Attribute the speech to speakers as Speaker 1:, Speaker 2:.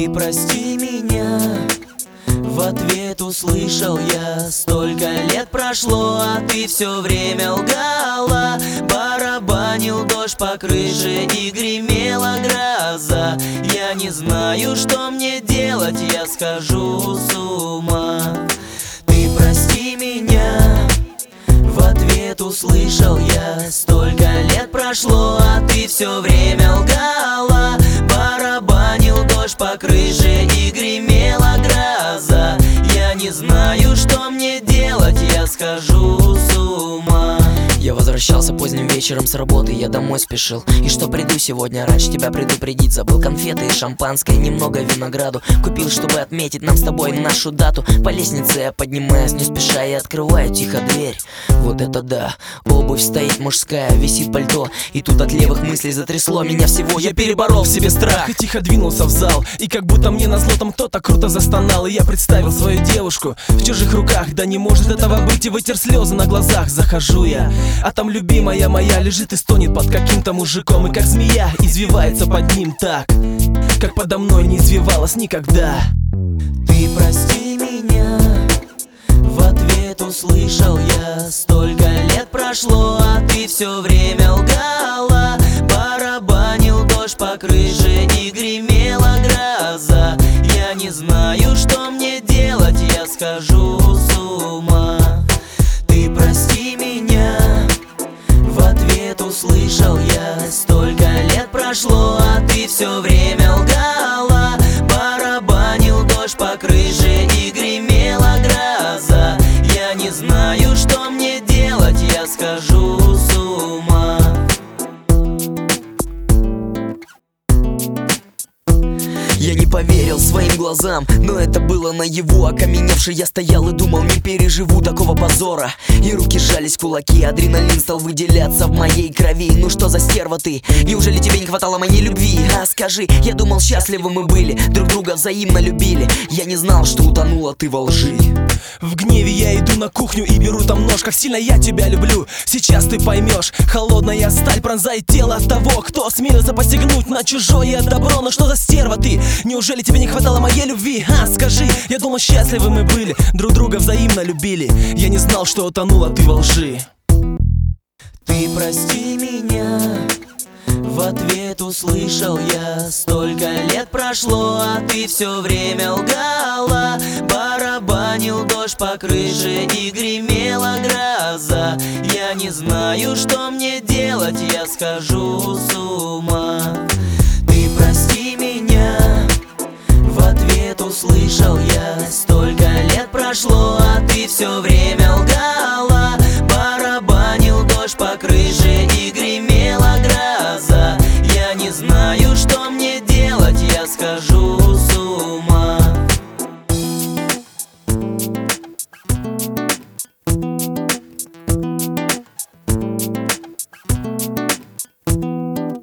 Speaker 1: Ты прости меня, в ответ услышал я: столько лет прошло, а ты все время лгала. Барабанил дождь по крыше и гремела гроза. Я не знаю, что мне делать, я схожу с ума. Ты прости меня, в ответ услышал я: столько лет прошло, а ты все время лгала. Барабанил дождь по крыше и гремела гроза. Я не знаю, что мне делать, я схожу с ума.
Speaker 2: Я возвращался поздним вечером с работы, я домой спешил. И что приду сегодня раньше тебя предупредить. Забыл конфеты и шампанское, немного винограду купил, чтобы отметить нам с тобой нашу дату. По лестнице я поднимаюсь не спеша и открываю тихо дверь. Вот это да, обувь стоит мужская, висит пальто. И тут от левых мыслей затрясло меня всего. Я переборол в себе страх
Speaker 3: и тихо двинулся в зал. И как будто мне назло там кто-то круто застонал. И я представил свою девушку в чужих руках. Да не может этого быть, и вытер слезы на глазах. Захожу я, а там любимая моя лежит и стонет под каким-то мужиком. И как змея извивается под ним так, как подо мной не извивалась никогда.
Speaker 1: Ты прости меня, в ответ услышал я: столько лет прошло, а ты все время лгала. Барабанил дождь по крыше и гремела гроза. Я не знаю, что мне делать, я схожу с ума. Ты прости меня, в ответ услышал я: столько лет прошло, а ты все время лгала. Барабанил дождь по крыше и гремела гроза. Я не знаю, что мне делать, я схожу с ума.
Speaker 2: Я не поверил своим глазам, но это было наяву. Окаменевший я стоял и думал, не переживу такого позора. И руки сжались в кулаки, адреналин стал выделяться в моей крови. Ну что за стерва ты? Неужели тебе не хватало моей любви? А скажи, я думал, счастливы мы были, друг друга взаимно любили. Я не знал, что утонула ты во лжи.
Speaker 3: В гневе я иду на кухню и беру там нож. Как сильно я тебя люблю, сейчас ты поймешь. Холодная сталь пронзает тело того, кто осмелился посягнуть на чужое добро. Ну что за стерва ты? Неужели тебе не хватало моей любви? А скажи, я думал, счастливы мы были, друг друга взаимно любили. Я не знал, что утонула ты во лжи.
Speaker 1: Ты прости меня, в ответ услышал я: столько лет прошло, а ты все время лгала. Барабанил дождь по крыше и гремела гроза. Я не знаю, что мне делать, я схожу с ума. Ты прости меня, в ответ услышал я: столько лет прошло, а ты все время лгала. Барабанил дождь по крыше